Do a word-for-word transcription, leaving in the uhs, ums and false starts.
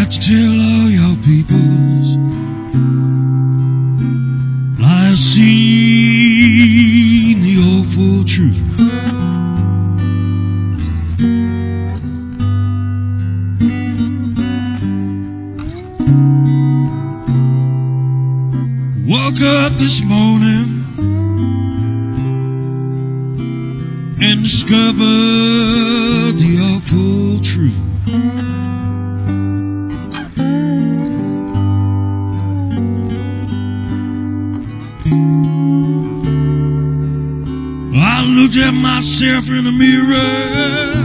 got to tell all y'all peoples I've seen the awful truth. Woke up this morning and discovered the awful truth. I looked at myself in the mirror